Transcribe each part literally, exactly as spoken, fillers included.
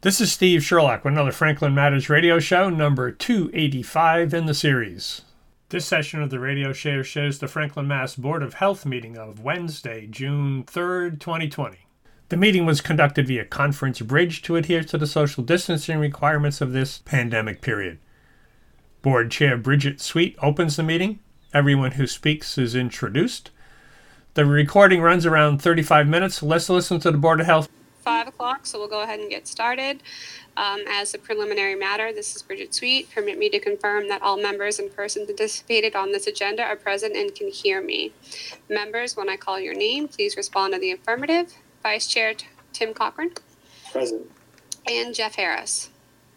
This is Steve Sherlock with another Franklin Matters radio show, number two eighty-five in the series. This session of the radio show shows the Franklin Mass Board of Health meeting of Wednesday, June third, twenty twenty. The meeting was conducted via conference bridge to adhere to the social distancing requirements of this pandemic period. Board Chair Bridget Sweet opens the meeting. Everyone who speaks is introduced. The recording runs around thirty-five minutes. Let's listen to the Board of Health. Five o'clock, so we'll go ahead and get started. Um, as a preliminary matter, this is Bridget Sweet. Permit me to confirm that all members and persons anticipated on this agenda are present and can hear me. Members, when I call your name, please respond to the affirmative. Vice Chair T- Tim Cochran. Present. And Jeff Harris.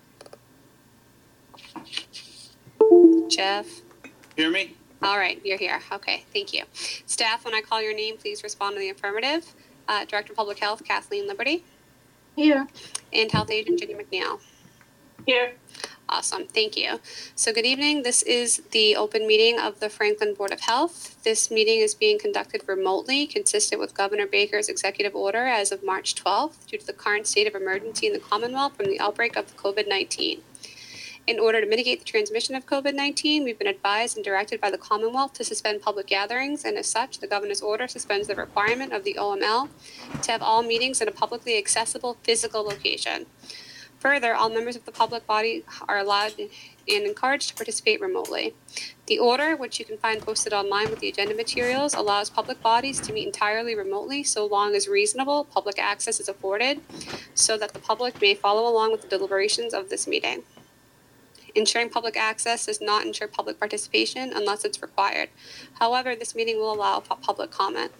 Jeff. Hear me? All right, you're here. Okay, thank you. Staff, when I call your name, please respond to the affirmative. Uh, Director of Public Health, Kathleen Liberty. Here. And Health Agent, Jenny McNeil. Here. Awesome, thank you. So good evening. This is the open meeting of the Franklin Board of Health. This meeting is being conducted remotely, consistent with Governor Baker's executive order as of March twelfth, due to the current state of emergency in the Commonwealth from the outbreak of covid nineteen. In order to mitigate the transmission of covid nineteen, we've been advised and directed by the Commonwealth to suspend public gatherings, and as such, the Governor's order suspends the requirement of the O M L to have all meetings in a publicly accessible physical location. Further, all members of the public body are allowed and encouraged to participate remotely. The order, which you can find posted online with the agenda materials, allows public bodies to meet entirely remotely so long as reasonable public access is afforded, so that the public may follow along with the deliberations of this meeting. Ensuring public access does not ensure public participation unless it's required. However, this meeting will allow pu- public comment.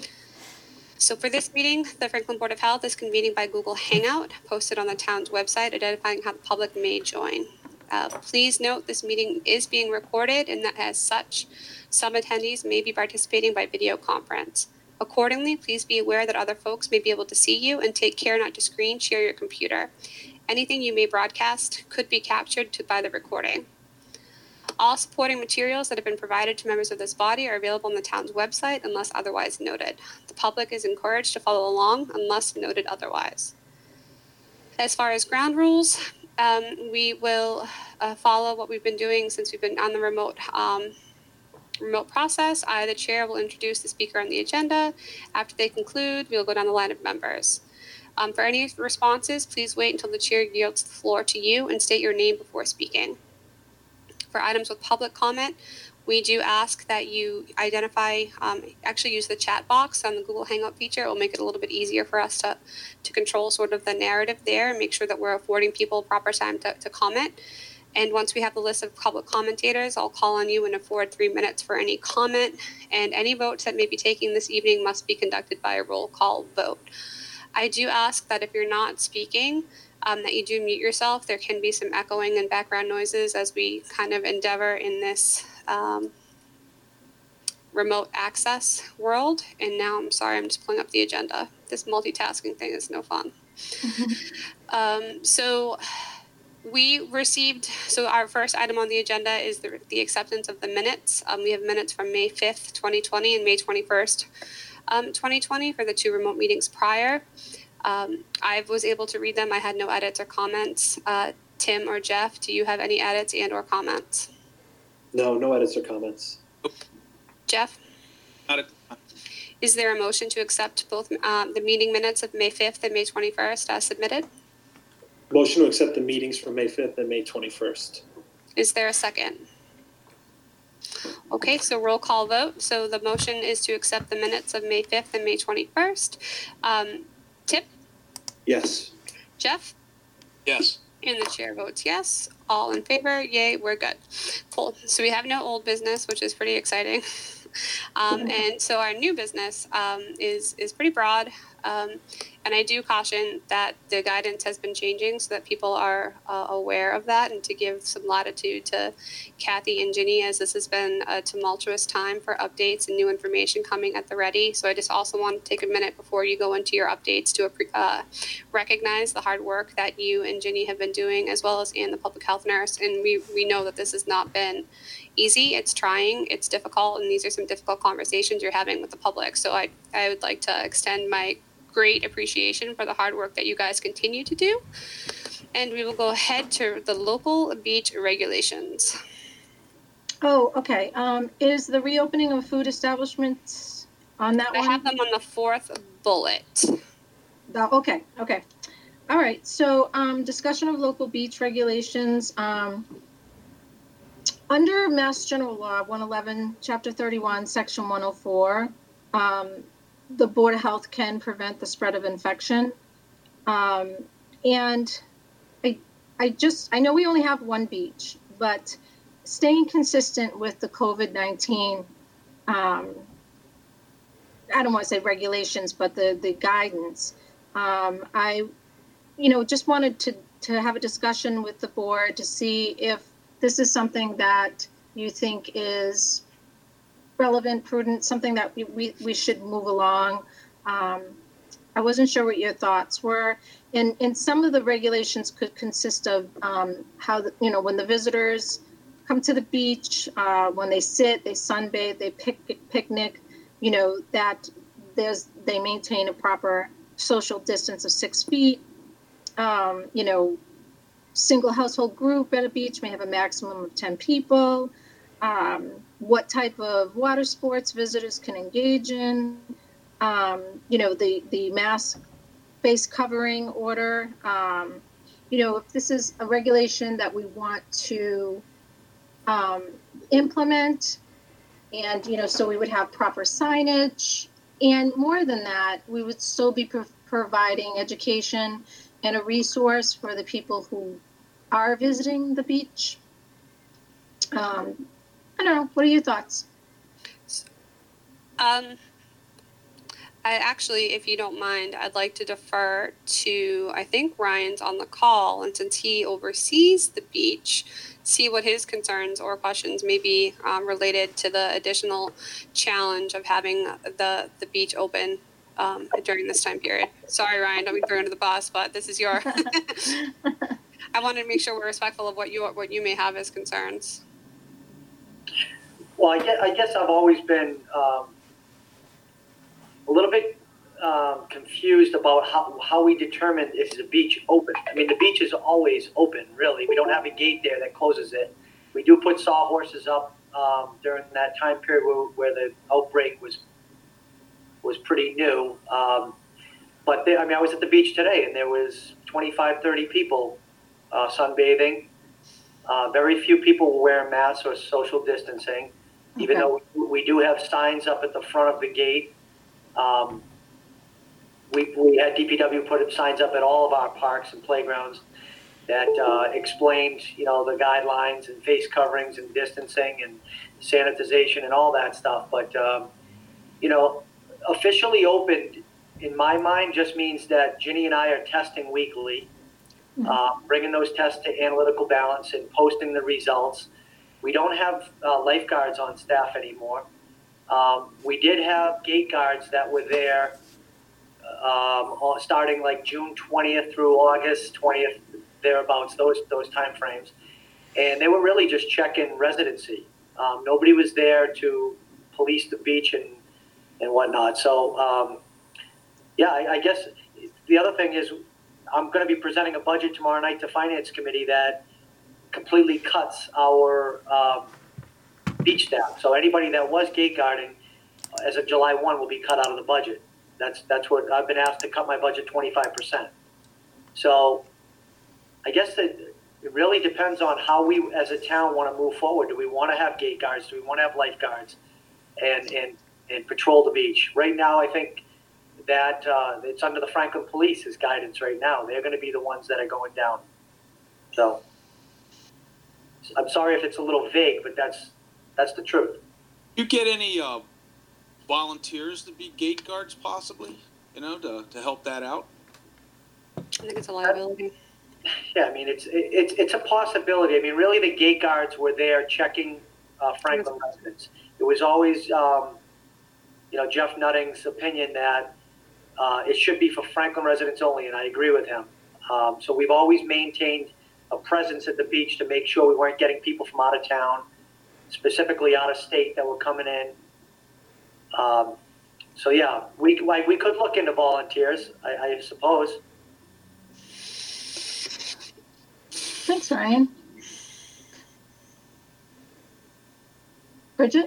So for this meeting, the Franklin Board of Health is convening by Google Hangout, posted on the town's website, identifying how the public may join. Uh, please note this meeting is being recorded, and that as such, some attendees may be participating by video conference. Accordingly, please be aware that other folks may be able to see you, and take care not to screen share your computer. Anything you may broadcast could be captured to, by the recording. All supporting materials that have been provided to members of this body are available on the town's website unless otherwise noted. The public is encouraged to follow along unless noted otherwise. As far as ground rules, um, we will uh, follow what we've been doing since we've been on the remote um, remote process. I, the chair, will introduce the speaker on the agenda. After they conclude, we'll go down the line of members. Um, for any responses, please wait until the chair yields the floor to you and state your name before speaking. For items with public comment, we do ask that you identify, um, actually use the chat box on the Google Hangout feature. It will make it a little bit easier for us to, to control sort of the narrative there and make sure that we're affording people proper time to, to comment. And once we have the list of public commentators, I'll call on you and afford three minutes for any comment. And any votes that may be taken this evening must be conducted by a roll call vote. I do ask that if you're not speaking, um, that you do mute yourself. There can be some echoing and background noises as we kind of endeavor in this um, remote access world. And now I'm sorry, I'm just pulling up the agenda. This multitasking thing is no fun. Mm-hmm. um, so we received, so our first item on the agenda is the, the acceptance of the minutes. Um, we have minutes from May fifth, twenty twenty and May twenty-first. Um, twenty twenty for the two remote meetings prior. Um, I was able to read them. I had no edits or comments. Uh, Tim or Jeff, do you have any edits and or comments? No, no edits or comments. Jeff? Not a- Is there a motion to accept both um, the meeting minutes of May fifth and May twenty-first as submitted? Motion to accept the meetings for May fifth and May twenty-first. Is there a second? Okay, so roll call vote. So the motion is to accept the minutes of May fifth and May twenty-first. Um, Tip? Yes. Jeff? Yes. And the chair votes yes. All in favor? Yay, we're good. Cool. So we have no old business, which is pretty exciting. Um, and so our new business um, is, is pretty broad. Um, and I do caution that the guidance has been changing so that people are uh, aware of that, and to give some latitude to Kathy and Ginny, as this has been a tumultuous time for updates and new information coming at the ready. So I just also want to take a minute before you go into your updates to uh, recognize the hard work that you and Ginny have been doing, as well as Anne, the public health nurse. And we, we know that this has not been easy. It's trying, it's difficult, and these are some difficult conversations you're having with the public. So I, I would like to extend my great appreciation for the hard work that you guys continue to do. And we will go ahead to the local beach regulations. Oh, okay. Um, is the reopening of food establishments on that I one? have them on the fourth bullet. The, okay, okay. All right. So, um, discussion of local beach regulations. Um, under Mass General Law one eleven, Chapter thirty-one, Section one oh four, um, the Board of Health can prevent the spread of infection. Um, and I, I just, I know we only have one beach, but staying consistent with the COVID nineteen, um, I don't want to say regulations, but the, the guidance, um, I, you know, just wanted to, to have a discussion with the board to see if this is something that you think is relevant, prudent, something that we, we, we should move along. Um, I wasn't sure what your thoughts were. And, and some of the regulations could consist of um, how, the, you know, when the visitors come to the beach, uh, when they sit, they sunbathe, they pic- picnic, you know, that there's, they maintain a proper social distance of six feet. Um, you know, single household group at a beach may have a maximum of ten people. Um, what type of water sports visitors can engage in. Um, you know, the, the mask face covering order. Um, you know, if this is a regulation that we want to um, implement, and, you know, so we would have proper signage. And more than that, we would still be pro- providing education and a resource for the people who are visiting the beach. Um, I don't know. What are your thoughts? Um, I actually, if you don't mind, I'd like to defer to, I think Ryan's on the call, and since he oversees the beach, see what his concerns or questions may be um, related to the additional challenge of having the, the beach open um, during this time period. Sorry, Ryan, don't be thrown under the bus, but this is your, I wanted to make sure we're respectful of what you, what you may have as concerns. Well, I guess, I guess I've always been um, a little bit um, confused about how, how we determine if the beach open. I mean, the beach is always open, really. We don't have a gate there that closes it. We do put sawhorses up um, during that time period where, where the outbreak was was pretty new. Um, but they, I mean, I was at the beach today, and there was twenty-five, thirty people uh, sunbathing. Uh, very few people were wearing masks or social distancing, okay. Even though we, we do have signs up at the front of the gate. Um, we, we had D P W put signs up at all of our parks and playgrounds that uh, explained, you know, the guidelines and face coverings and distancing and sanitization and all that stuff. But, um, you know, officially opened, in my mind, just means that Ginny and I are testing weekly, mm-hmm. uh, bringing those tests to analytical balance and posting the results. We don't have uh, lifeguards on staff anymore. Um, we did have gate guards that were there um, starting like June twentieth through August twentieth, thereabouts, those those time frames. And they were really just checking residency. Um, nobody was there to police the beach and, and whatnot. So, um, yeah, I, I guess the other thing is I'm going to be presenting a budget tomorrow night to Finance Committee that completely cuts our um, beach staff. So anybody that was gate guarding as of July first will be cut out of the budget. That's that's what I've been asked to cut my budget twenty-five percent. So I guess that it really depends on how we as a town want to move forward. Do we want to have gate guards? Do we want to have lifeguards and, and, and patrol the beach? Right now, I think that uh, it's under the Franklin Police's guidance right now. They're going to be the ones that are going down. So I'm sorry if it's a little vague, but that's that's the truth. You get any uh, volunteers to be gate guards, possibly? You know, to, to help that out. I think it's a liability. Yeah, I mean, it's it's it's a possibility. I mean, really, the gate guards were there checking uh, Franklin residents. It was always, um, you know, Jeff Nutting's opinion that uh, it should be for Franklin residents only, and I agree with him. Um, so we've always maintained a presence at the beach to make sure we weren't getting people from out of town, specifically out of state, that were coming in. Um, so yeah, we like we could look into volunteers, I, I suppose. Thanks, Ryan. Bridget?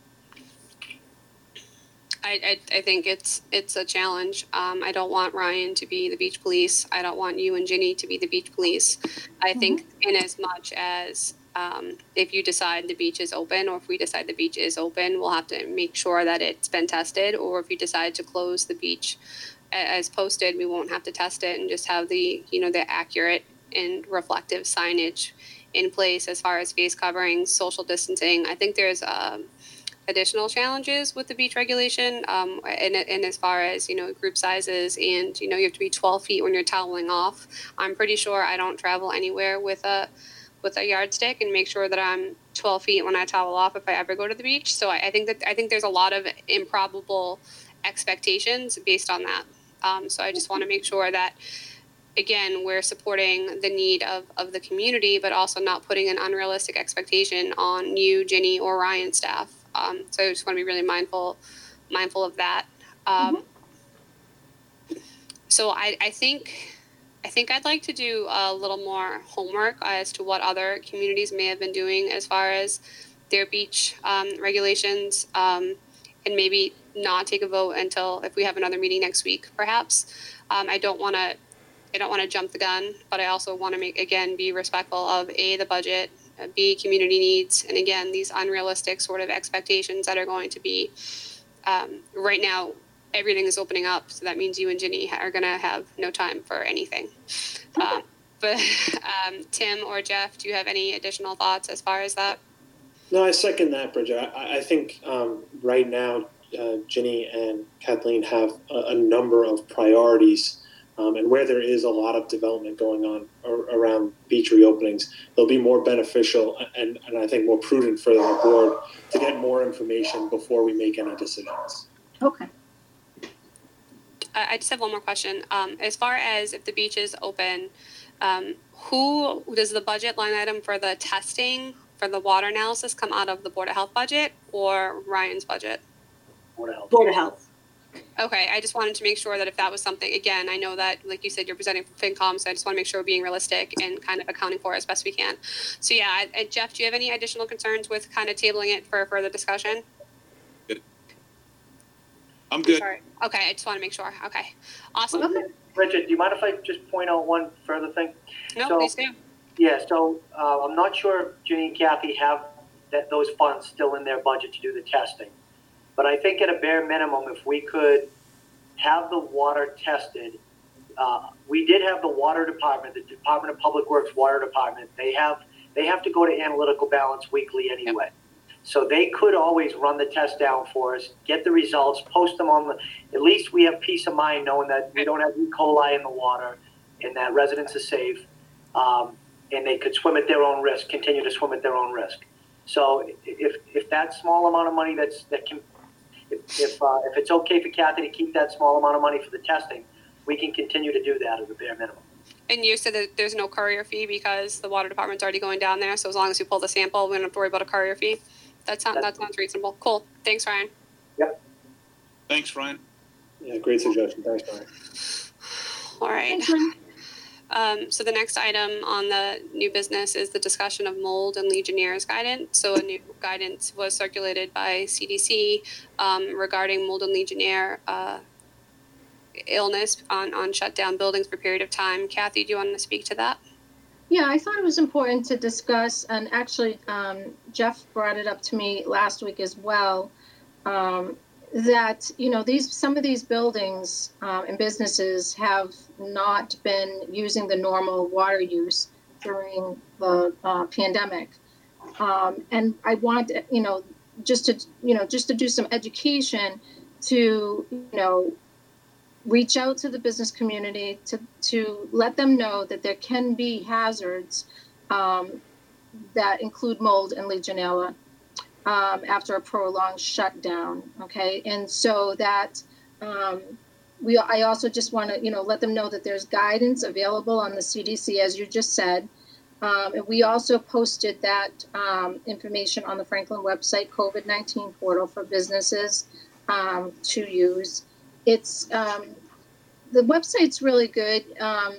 I, I, I think it's it's a challenge. Um, I don't want Ryan to be the beach police. I don't want you and Ginny to be the beach police. I think in as much as um, if you decide the beach is open, or if we decide the beach is open, we'll have to make sure that it's been tested. Or if you decide to close the beach as posted, we won't have to test it and just have the, you know, the accurate and reflective signage in place as far as face coverings, social distancing. I think there's um, additional challenges with the beach regulation, um, and, and as far as, you know, group sizes, and, you know, you have to be twelve feet when you're toweling off. I'm pretty sure I don't travel anywhere with a with a yardstick and make sure that I'm twelve feet when I towel off if I ever go to the beach. So I, I think that I think there's a lot of improbable expectations based on that. Um, so I just want to make sure that, again, we're supporting the need of, of the community, but also not putting an unrealistic expectation on you, Ginny, or Ryan's staff. Um, so I just want to be really mindful, mindful of that. Um, mm-hmm. So I, I think, I think I'd like to do a little more homework as to what other communities may have been doing as far as their beach um, regulations, um, and maybe not take a vote until if we have another meeting next week, perhaps. Um, I don't want to. I don't want to jump the gun, but I also want to make, again, be respectful of A, the budget, B, community needs, and again, these unrealistic sort of expectations that are going to be, um, right now, everything is opening up, so that means you and Ginny are going to have no time for anything. Um, but um, Tim or Jeff, do you have any additional thoughts as far as that? No, I second that, Bridget. I, I think um, right now, uh, Ginny and Kathleen have a, a number of priorities. Um, and where there is a lot of development going on ar- around beach reopenings, they'll be more beneficial and, and I think more prudent for the board to get more information before we make any decisions. Okay. I just have one more question. Um, as far as if the beach is open, um, who does the budget line item for the testing for the water analysis come out of the Board of Health budget or Ryan's budget? Board of Health. Board of Health. Okay, I just wanted to make sure that if that was something, again, I know that, like you said, you're presenting for FinCom, so I just want to make sure we're being realistic and kind of accounting for it as best we can. So yeah, I, I, Jeff, do you have any additional concerns with kind of tabling it for further discussion? Good. I'm good. Sorry. Okay, I just want to make sure. Okay, awesome. Okay. Bridget, do you mind if I just point out one further thing? No, So- please do. Yeah, so uh, I'm not sure if Ginny and Kathy have that those funds still in their budget to do the testing. But I think at a bare minimum, if we could have the water tested, uh, we did have the water department, the Department of Public Works water department. They have they have to go to analytical balance weekly anyway. Yep. So they could always run the test down for us, get the results, post them on the. At least we have peace of mind knowing that we don't have E. coli in the water and that residents are safe, um, and they could swim at their own risk, continue to swim at their own risk. So if if that small amount of money that's that can. If if, uh, if it's okay for Kathy to keep that small amount of money for the testing, we can continue to do that at the bare minimum. And you said that there's no courier fee because the water department's already going down there. So as long as you pull the sample, we don't have to worry about a courier fee. That sounds that sounds reasonable. Cool. Thanks, Ryan. Yep. Thanks, Ryan. Yeah, great suggestion. Thanks, Ryan. All right. Thanks, Ryan. Um, so the next item on the new business is the discussion of mold and Legionnaire's guidance. So a new guidance was circulated by C D C um, regarding mold and Legionnaire uh, illness on, on shut down buildings for a period of time. Kathy, do you want to speak to that? Yeah, I thought it was important to discuss, and actually um, Jeff brought it up to me last week as well, um, that, you know, these some of these buildings um, and businesses have not been using the normal water use during the uh, pandemic. Um, and I want, you know, just to, you know, just to do some education to, you know, reach out to the business community to, to let them know that there can be hazards um, that include mold and Legionella um, after a prolonged shutdown. Okay. And so that um, we, I also just want to, you know, let them know that there's guidance available on the C D C, as you just said. Um, and we also posted that um, information on the Franklin website, COVID nineteen portal for businesses um, to use. It's um, the website's really good. Um,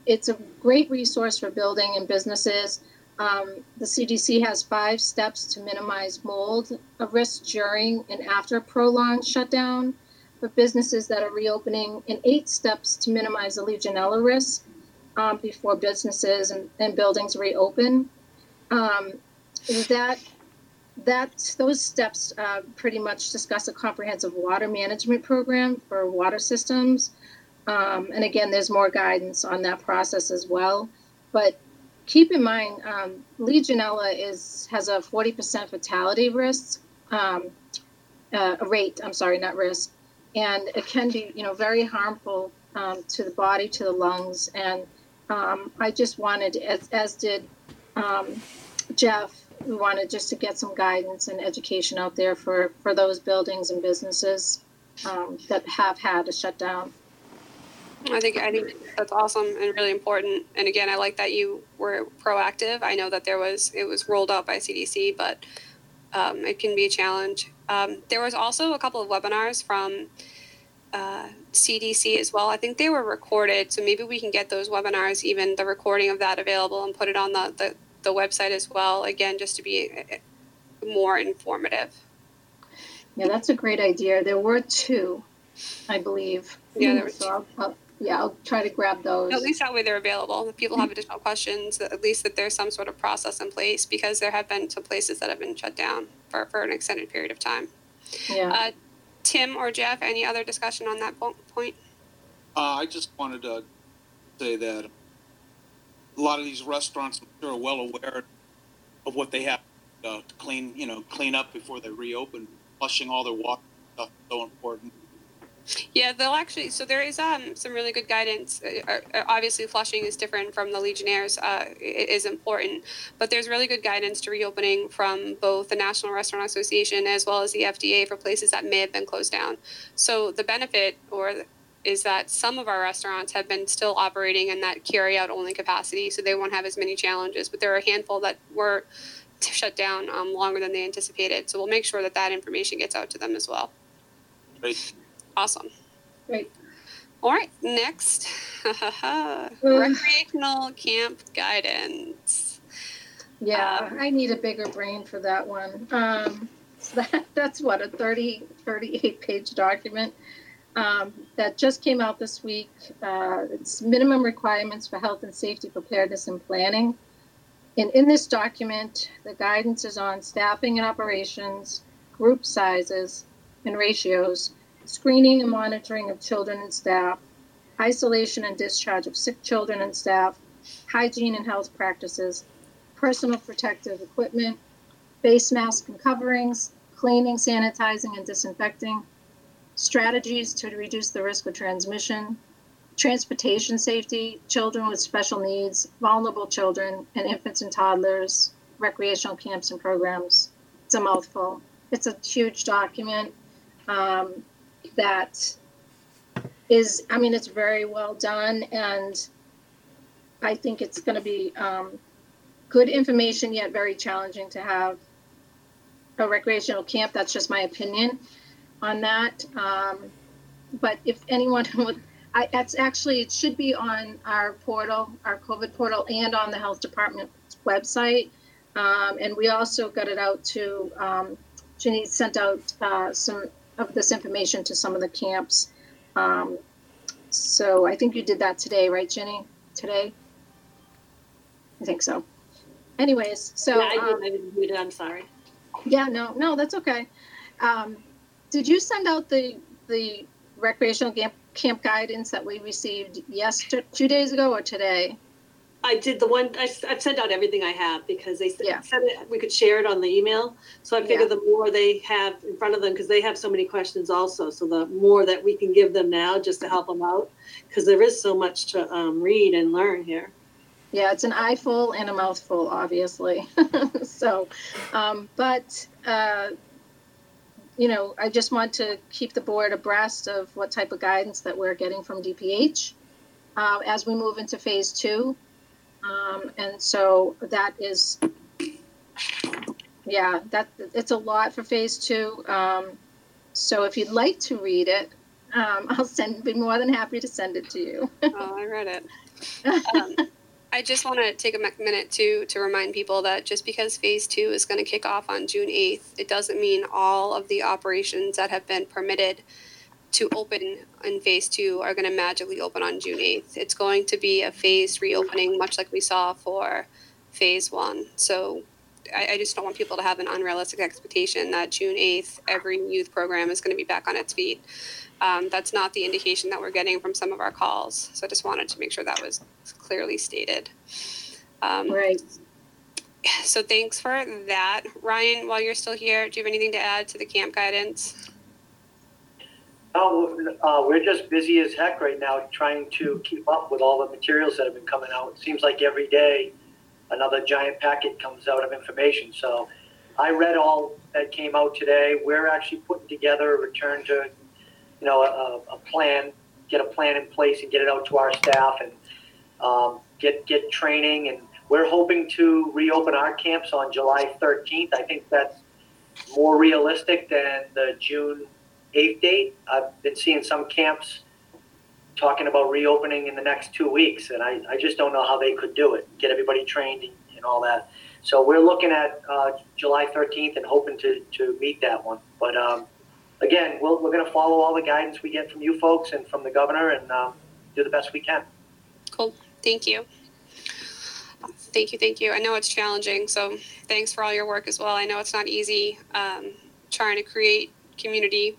it's a great resource for building and businesses. Um, the C D C has five steps to minimize mold risk during and after prolonged shutdown for businesses that are reopening, and eight steps to minimize the Legionella risk um, before businesses and, and buildings reopen. Um, that that those steps uh, pretty much discuss a comprehensive water management program for water systems. Um, and again, there's more guidance on that process as well. But keep in mind, um, Legionella is has a forty percent fatality risk, um, uh, rate, I'm sorry, not risk. And it can be, you know, very harmful um, to the body, to the lungs. And um, I just wanted, as, as did um, Jeff, we wanted just to get some guidance and education out there for, for those buildings and businesses um, that have had a shutdown. I think I think that's awesome and really important. And again, I like that you were proactive. I know that there was it was rolled out by C D C, but um, it can be a challenge. Um, there was also a couple of webinars from uh, C D C as well. I think they were recorded, so maybe we can get those webinars, even the recording of that, available and put it on the the, the website as well. Again, just to be more informative. Yeah, that's a great idea. There were two, I believe. Yeah, there were so two. I'll, I'll, yeah, I'll try to grab those. At least that way they're available. If people have additional questions, at least that there's some sort of process in place, because there have been some places that have been shut down for, for an extended period of time. Yeah. Uh, Tim or Jeff, any other discussion on that point? Uh, I just wanted to say that a lot of these restaurants, I'm sure, are well aware of what they have uh, to clean, you know, clean up before they reopen. Flushing all their water stuff is so important. Yeah, they'll actually, so there is um, some really good guidance. Uh, uh, obviously, flushing is different from the Legionnaires. Uh, it is important, but there's really good guidance to reopening from both the National Restaurant Association as well as the F D A for places that may have been closed down. So the benefit or is that some of our restaurants have been still operating in that carry-out only capacity, so they won't have as many challenges, but there are a handful that were shut down um, longer than they anticipated. So we'll make sure that that information gets out to them as well. Great. Awesome. Great. All right, next, recreational camp guidance. Yeah, Um, I need a bigger brain for that one. Um, so that, that's what, a thirty, thirty-eight page document um, that just came out this week. Uh, it's minimum requirements for health and safety preparedness and planning. And in this document, the guidance is on staffing and operations, group sizes and ratios, screening and monitoring of children and staff, isolation and discharge of sick children and staff, hygiene and health practices, personal protective equipment, face masks and coverings, cleaning, sanitizing, and disinfecting, strategies to reduce the risk of transmission, transportation safety, children with special needs, vulnerable children, and infants and toddlers, recreational camps and programs. It's a mouthful. It's a huge document. Um, that is, I mean, it's very well done, and I think it's going to be um, good information, yet very challenging to have a recreational camp. That's just my opinion on that. Um, but if anyone would, I, that's actually, it should be on our portal, our COVID portal, and on the health department website. Um, and we also got it out to, um, Ginny sent out uh, some of this information to some of the camps. Um, so I think you did that today, right, Ginny? Today? I think so. Anyways, so. Yeah, I did, um, I didn't read it, I'm sorry. Yeah, no, no, that's okay. Um, did you send out the the recreational camp, camp guidance that we received yesterday, two days ago, or today? I did the one, I, I've sent out everything I have because they said, Yeah. said it, we could share it on the email. So I figure Yeah. the more they have in front of them, because they have so many questions also. So the more that we can give them now just to help them out, because there is so much to um, read and learn here. Yeah, it's an eyeful and a mouthful, obviously. so, um, but, uh, you know, I just want to keep the board abreast of what type of guidance that we're getting from D P H uh, as we move into phase two. Um, and so that is, yeah, that it's a lot for phase two. Um, so if you'd like to read it, um, I'll send, be more than happy to send it to you. Oh, I read it. Um, I just want to take a minute to to remind people that just because phase two is going to kick off on June eighth, it doesn't mean all of the operations that have been permitted to open in phase two are going to magically open on June eighth. It's going to be a phased reopening, much like we saw for phase one. So I, I just don't want people to have an unrealistic expectation that June eighth, every youth program is going to be back on its feet. Um, that's not the indication that we're getting from some of our calls. So I just wanted to make sure that was clearly stated. Um, Right. So thanks for that. Ryan, while you're still here, do you have anything to add to the camp guidance? Oh, uh, we're just busy as heck right now trying to keep up with all the materials that have been coming out. It seems like every day another giant packet comes out of information. So I read all that came out today. We're actually putting together a return to, you know, a, a plan, get a plan in place and get it out to our staff and um, get get training. And we're hoping to reopen our camps on July thirteenth. I think that's more realistic than the June eighth date. I've been seeing some camps talking about reopening in the next two weeks, and I, I just don't know how they could do it, get everybody trained and, and all that. So we're looking at uh, July thirteenth and hoping to, to meet that one. But um, again, we'll, we're going to follow all the guidance we get from you folks and from the governor and um, do the best we can. Cool. Thank you. Thank you. Thank you. I know it's challenging, so thanks for all your work as well. I know it's not easy um, trying to create community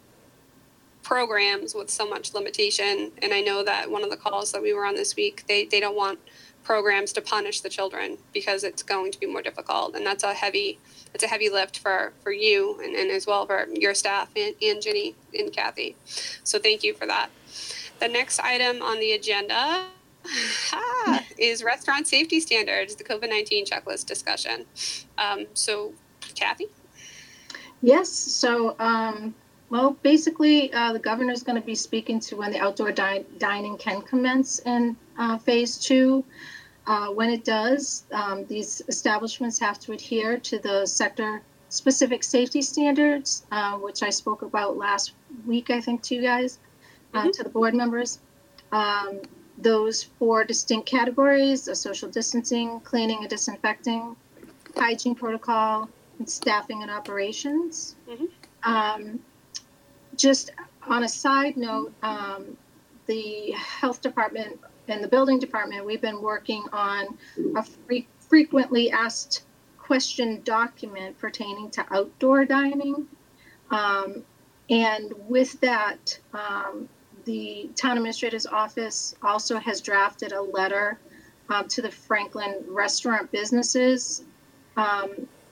programs with so much limitation. And I know that one of the calls that we were on this week, they, they don't want programs to punish the children because it's going to be more difficult. And that's a heavy, it's a heavy lift for, for you and, and as well for your staff and, and Ginny and Kathy. So thank you for that. The next item on the agenda ah, is restaurant safety standards, the COVID nineteen checklist discussion. Um, so Kathy? Yes. So, um, Well, basically, uh, the governor is going to be speaking to when the outdoor di- dining can commence in uh, phase two. Uh, when it does, um, these establishments have to adhere to the sector-specific safety standards, uh, which I spoke about last week, I think, to you guys, uh, mm-hmm. to the board members. Um, those four distinct categories are social distancing, cleaning and disinfecting, hygiene protocol, and staffing and operations. Mm-hmm. Um, Just on a side note, um, the health department and the building department, we've been working on a fre- frequently asked question document pertaining to outdoor dining. Um, and with that, um, the town administrator's office also has drafted a letter um, to the Franklin restaurant businesses. Um,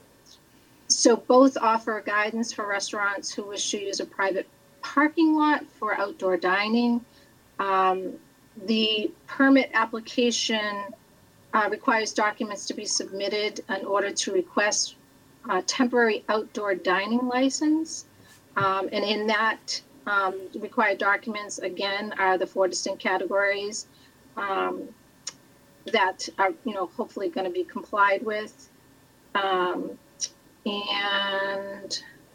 So both offer guidance for restaurants who wish to use a private parking lot for outdoor dining. Um, the permit application uh, requires documents to be submitted in order to request a temporary outdoor dining license. Um, and in that um, required documents, again, are the four distinct categories um, that are, you know, hopefully going to be complied with. Um, And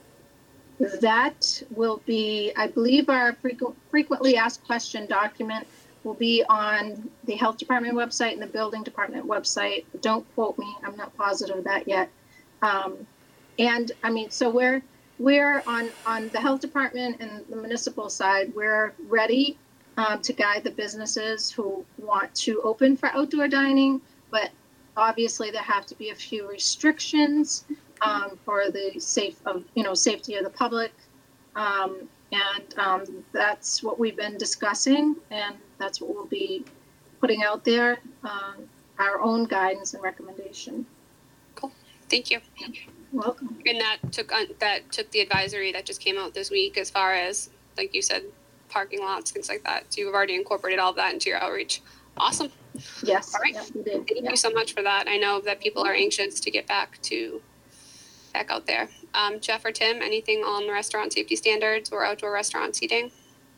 that will be, I believe our frequent, frequently asked question document will be on the health department website and the building department website. Don't quote me, I'm not positive of that yet. Um, and I mean, so we're, we're on, on the health department and the municipal side, we're ready um, to guide the businesses who want to open for outdoor dining, but obviously there have to be a few restrictions Um, for the safe of you know safety of the public, um, and um, that's what we've been discussing, and that's what we'll be putting out there, um, our own guidance and recommendation. Cool, thank you. You're welcome. And that took uh, that took the advisory that just came out this week, as far as like you said, parking lots, things like that. So you've already incorporated all of that into your outreach. Awesome. Yes. All right. Yes, we did. Thank yeah. you so much for that. I know that people are anxious to get back to. Back out there. Um, Jeff or Tim, anything on restaurant safety standards or outdoor restaurant seating?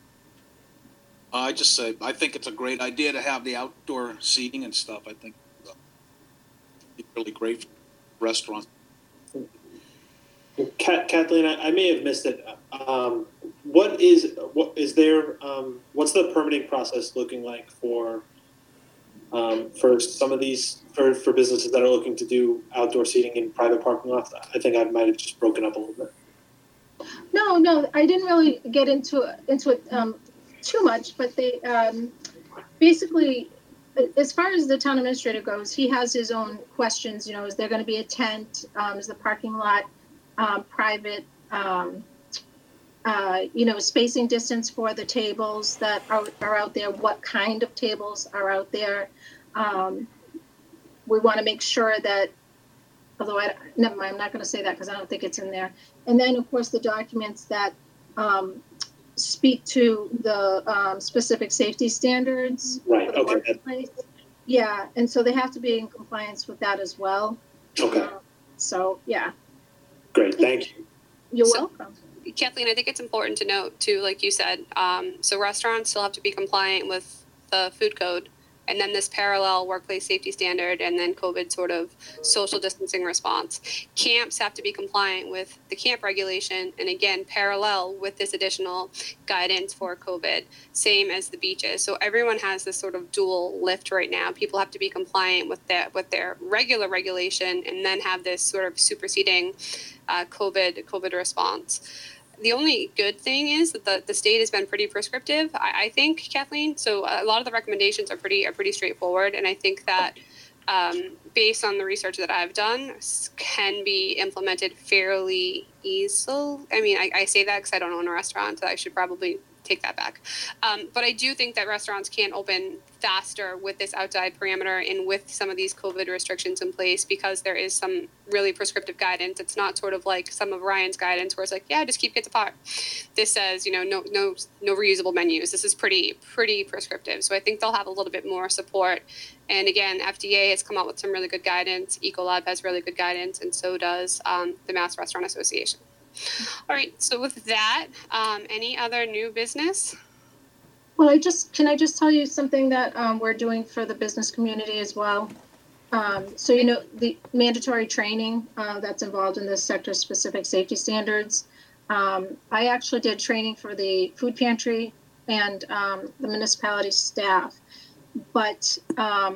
I just say I think it's a great idea to have the outdoor seating and stuff. I think uh, it's really great for restaurants. Kathleen, I, I may have missed it. Um, what is what is there? Um, what's the permitting process looking like for um, for some of these, for, for businesses that are looking to do outdoor seating in private parking lots? I think I might have just broken up a little bit. No, no, I didn't really get into into it um, too much, but they um, basically, as far as the town administrator goes, he has his own questions. You know, is there going to be a tent? Um, is the parking lot um, private? Um, uh, you know, spacing distance for the tables that are, are out there. What kind of tables are out there? Um, we want to make sure that. Although I never mind, I'm not going to say that because I don't think it's in there. And then, of course, the documents that um, speak to the um, specific safety standards Right. for the Okay. workplace. Yeah, and so they have to be in compliance with that as well. Okay. Um, so yeah. Great. Thank you. You're So- welcome. Kathleen, I think it's important to note too, like you said, um, so restaurants still have to be compliant with the food code, and then this parallel workplace safety standard, and then COVID sort of social distancing response. Camps have to be compliant with the camp regulation, and again, parallel with this additional guidance for COVID, same as the beaches. So everyone has this sort of dual lift right now. People have to be compliant with that, with their regular regulation, and then have this sort of superseding uh, COVID COVID response. The only good thing is that the, the state has been pretty prescriptive, I, I think, Kathleen. So a lot of the recommendations are pretty are pretty straightforward, and I think that um, based on the research that I've done, can be implemented fairly easily. I mean, I, I say that because I don't own a restaurant, so I should probably take that back. Um, but I do think that restaurants can open faster with this outside parameter and with some of these COVID restrictions in place, because there is some really prescriptive guidance. It's not sort of like some of Ryan's guidance where it's like, yeah, just keep kids apart. This says, you know, no, no, no reusable menus. This is pretty, pretty prescriptive. So I think they'll have a little bit more support. And again, F D A has come out with some really good guidance. Ecolab has really good guidance, and so does um, the Mass Restaurant Association. All right. So with that, um, any other new business? Well, I just can I just tell you something that um, we're doing for the business community as well. Um, so you know the mandatory training uh, that's involved in this sector-specific safety standards. Um, I actually did training for the food pantry and um, the municipality staff, but um,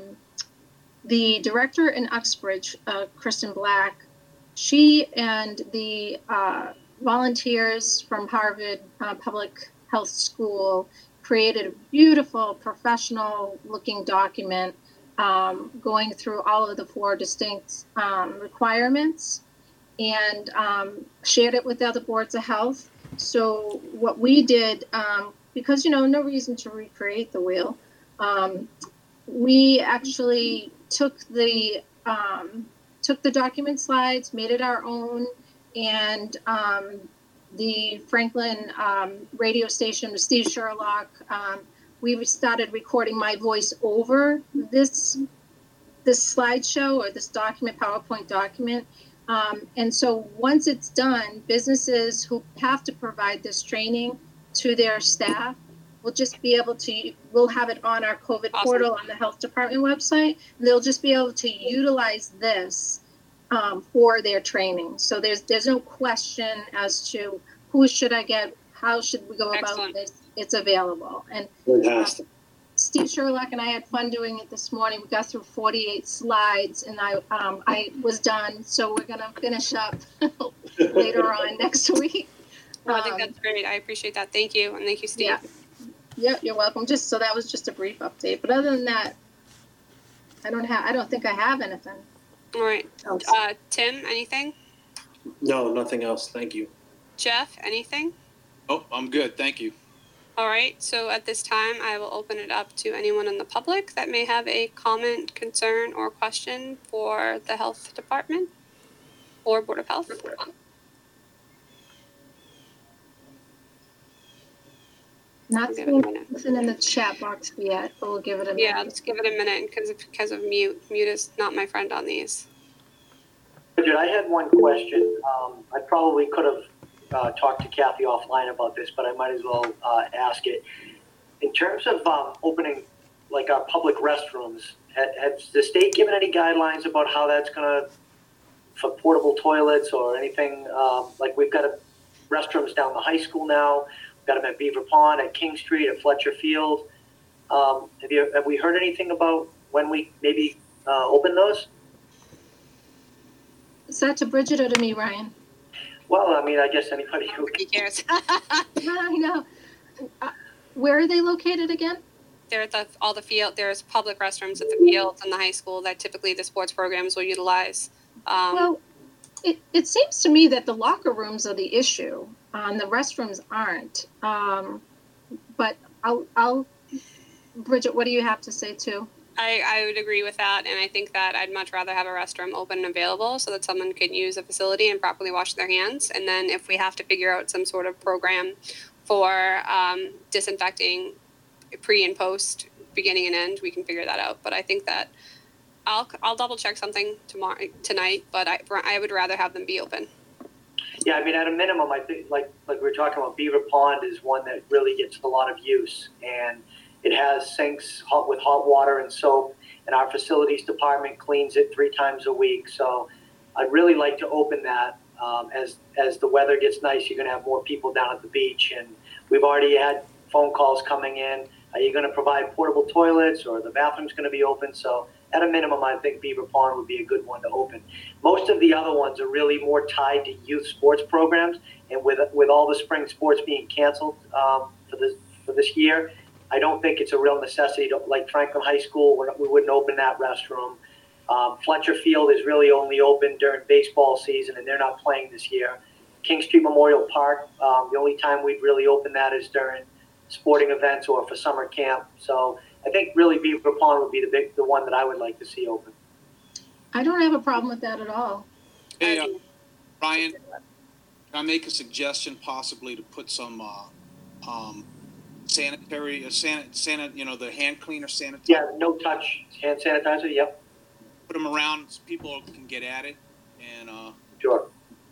the director in Uxbridge, uh, Kristen Black, she and the uh, volunteers from Harvard uh, Public Health School created a beautiful, professional-looking document um, going through all of the four distinct um, requirements, and um, shared it with other boards of health. So what we did, um, because, you know, no reason to recreate the wheel, um, we actually took the um, took the document slides, made it our own, and um, the Franklin um, radio station with Steve Sherlock, um, we started recording my voice over this this slideshow or this document, PowerPoint document. Um, and so once it's done, businesses who have to provide this training to their staff will just be able to, we'll have it on our COVID Awesome. portal on the health department website. And they'll just be able to utilize this um, for their training. So there's there's no question as to who should I get, how should we go about Excellent. this. It's available. And Fantastic. Steve Sherlock and I had fun doing it this morning. We got through forty-eight slides, and I um, I was done. So we're gonna finish up later on next week. Well, I think Um, that's great. I appreciate that. Thank you. And thank you, Steve. Yeah. Yep, you're welcome. Just so that was just a brief update. But other than that, I don't have. I don't think I have anything All right. else. Uh, Tim, anything? No, nothing else. Thank you. Jeff, anything? Oh, I'm good. Thank you. All right. So at this time, I will open it up to anyone in the public that may have a comment, concern, or question for the health department or Board of Health. Not Give it a seeing minute. anything in the chat box yet, but we'll give it a Yeah, minute. let's give it a minute because of, because of mute. Mute is not my friend on these. Bridget, I had one question. Um, I probably could have uh, talked to Kathy offline about this, but I might as well uh, ask it. In terms of um, opening like our public restrooms, ha- has the state given any guidelines about how that's going to, for portable toilets or anything? Um, like we've got a, restrooms down the high school now. We've got them at Beaver Pond, at King Street, at Fletcher Field. Um, have you have we heard anything about when we maybe uh, open those? Is that to Bridget or to me, Ryan? Well, I mean, I guess anybody who Who cares? I know. Uh, where are they located again? There at the, all the field, there's public restrooms at the fields and the high school that typically the sports programs will utilize. Um, Well, it, it seems to me that the locker rooms are the issue, and the restrooms aren't. Um, but I'll, I'll, Bridget, what do you have to say too? I, I would agree with that, and I think that I'd much rather have a restroom open and available so that someone can use a facility and properly wash their hands. And then if we have to figure out some sort of program for um, disinfecting pre and post, beginning and end, we can figure that out. But I think that I'll I'll double check something tomorrow tonight. But I I would rather have them be open. Yeah, I mean, at a minimum, I think, like like we were talking about, Beaver Pond is one that really gets a lot of use, and it has sinks hot with hot water and soap, and our facilities department cleans it three times a week. So I'd really like to open that. Um, as as the weather gets nice, you're going to have more people down at the beach, and we've already had phone calls coming in. Are you going to provide portable toilets, or the bathroom's going to be open? So at a minimum, I think Beaver Pond would be a good one to open. Most of the other ones are really more tied to youth sports programs, and with with all the spring sports being canceled um, for this for this year, I don't think it's a real necessity to, like Franklin High School, we're not, we wouldn't open that restroom. Um, Fletcher Field is really only open during baseball season, and they're not playing this year. King Street Memorial Park, um, the only time we'd really open that is during sporting events or for summer camp. So I think really Beaver Pond would be the big, the one that I would like to see open. I don't have a problem with that at all. Hey, uh, Ryan, can I make a suggestion possibly to put some uh, um, sanitary, uh, san, san, you know, the hand cleaner sanitizer? Yeah, no touch hand sanitizer. Yep. Put them around so people can get at it, and uh, Sure.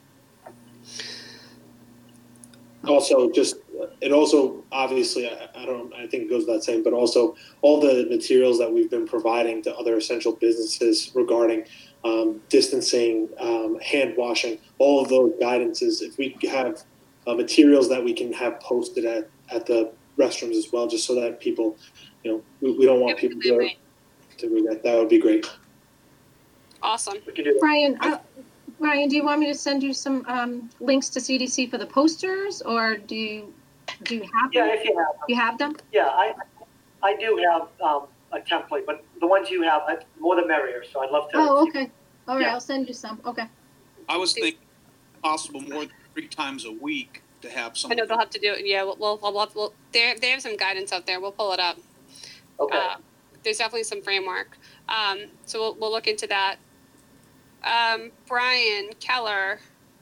Also, just it also obviously I, I don't I think it goes without saying, but also all the materials that we've been providing to other essential businesses regarding um, distancing, um, hand washing, all of those guidances. If we have uh, materials that we can have posted at, at the restrooms as well, just so that people, you know, we, we don't want people to to read that. That would be great. Awesome. We can do that. Ryan, uh, Ryan, do you want me to send you some um, links to C D C for the posters, or do you do you have Yeah, them? if you have them. You have them? Yeah, I I do have um, a template, but the ones you have, uh, more the merrier. So I'd love to. Oh, okay. All right, Yeah. I'll send you some. Okay. I was thinking possible more than three times a week to have some. I know they'll have to do it. Yeah, we'll, we'll, we'll, we'll they they have some guidance out there. We'll pull it up. Okay. Uh, there's definitely some framework. Um, so we'll, we'll look into that. Um, Brian Keller,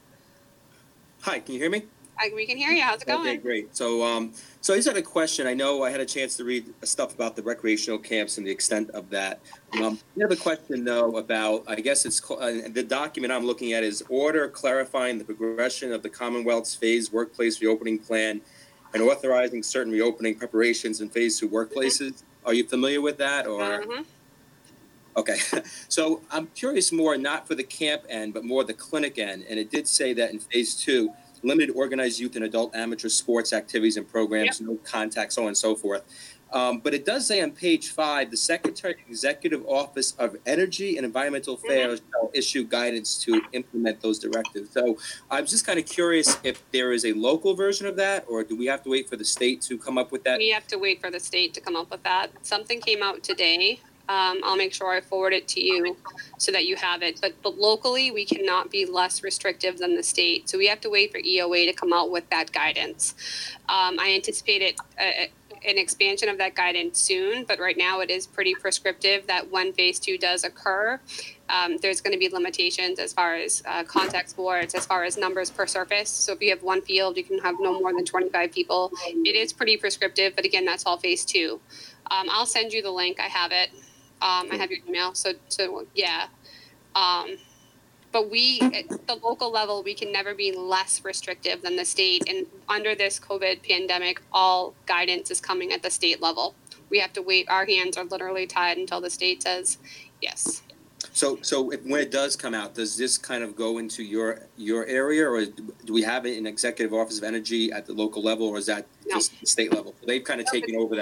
Hi, can you hear me? I, we can hear you. How's it going? Okay, great. So, um, so I just had a question. I know I had a chance to read stuff about the recreational camps and the extent of that. Um, I have a question though about, I guess it's called, uh, the document I'm looking at is order clarifying the progression of the Commonwealth's phased workplace reopening plan and authorizing certain reopening preparations in phase two workplaces. Mm-hmm. Are you familiar with that, or? Mm-hmm. Okay, so I'm curious more, not for the camp end, but more the clinic end. And it did say that in phase two, limited organized youth and adult amateur sports activities and programs, yep. No contact, so on and so forth. Um, but it does say on page five, the Secretary Executive Office of Energy and Environmental Affairs mm-hmm. shall issue guidance to implement those directives. So I'm just kind of curious if there is a local version of that, or do we have to wait for the state to come up with that? We have to wait for the state to come up with that. Something came out today. Um, I'll make sure I forward it to you so that you have it. But, but locally, we cannot be less restrictive than the state. So we have to wait for E O A to come out with that guidance. Um, I anticipate it, uh, an expansion of that guidance soon, but right now it is pretty prescriptive that when phase two does occur, um, there's going to be limitations as far as uh, contact sports, as far as numbers per surface. So if you have one field, you can have no more than twenty-five people. It is pretty prescriptive, but again, that's all phase two. Um, I'll send you the link. I have it. Um, I have your email, so, so yeah. Um, but we, at the local level, we can never be less restrictive than the state. And under this COVID pandemic, all guidance is coming at the state level. We have to wait. Our hands are literally tied until the state says yes. So, so if, when it does come out, does this kind of go into your your area, or do we have an Executive Office of Energy at the local level, or is that No. just the state level? They've kind of No, taken over that.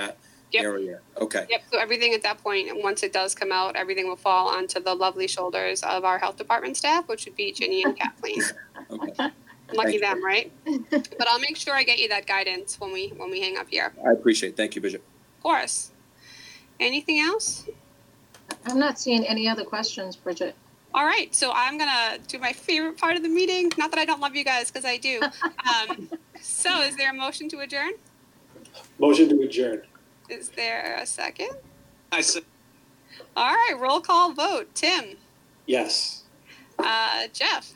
Yep. area. Okay. Yep. So everything at that point, and once it does come out, everything will fall onto the lovely shoulders of our health department staff, which would be Ginny and Kathleen. Okay. Lucky Thank them, right? But I'll make sure I get you that guidance when we when we hang up here. I appreciate it. Thank you, Bridget. Of course. Anything else? I'm not seeing any other questions, Bridget. All right, so I'm gonna do my favorite part of the meeting. Not that I don't love you guys, because I do. Um, so, is there a motion to adjourn? Motion to adjourn. Is there a second? I said, All right, roll call vote. Tim, Yes. uh, Jeff,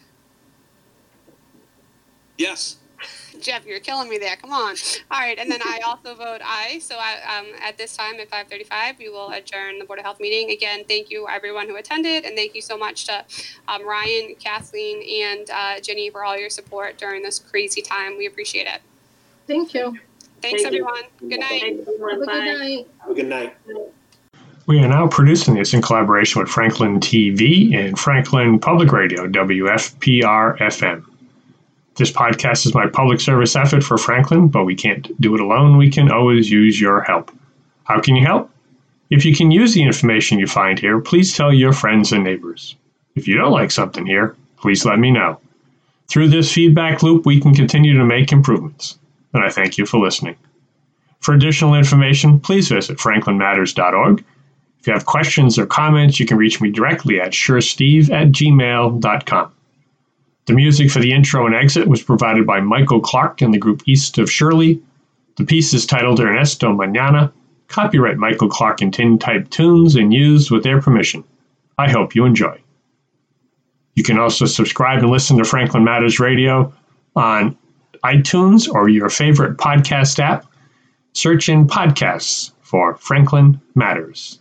yes. Jeff, you're killing me there. Come on. All right, and then I also vote aye. So I, um, at this time at five thirty-five, we will adjourn the Board of Health meeting. Again, thank you everyone who attended, and thank you so much to um, Ryan, Kathleen, and uh, Jenny for all your support during this crazy time. We appreciate it. Thank you. Thanks, Thank you. everyone. Good night. Thanks, everyone. Have a Bye. good night. Have a good night. We are now producing this in collaboration with Franklin T V and Franklin Public Radio, W F P R F M. This podcast is my public service effort for Franklin, but we can't do it alone. We can always use your help. How can you help? If you can use the information you find here, please tell your friends and neighbors. If you don't like something here, please let me know. Through this feedback loop, we can continue to make improvements. And I thank you for listening. For additional information, please visit franklin matters dot org. If you have questions or comments, you can reach me directly at suresteve at gmail dot com. The music for the intro and exit was provided by Michael Clark and the group East of Shirley. The piece is titled Ernesto Mañana. Copyright Michael Clark and Tin Type Tunes and used with their permission. I hope you enjoy. You can also subscribe and listen to Franklin Matters Radio on iTunes or your favorite podcast app. Search in podcasts for Franklin Matters.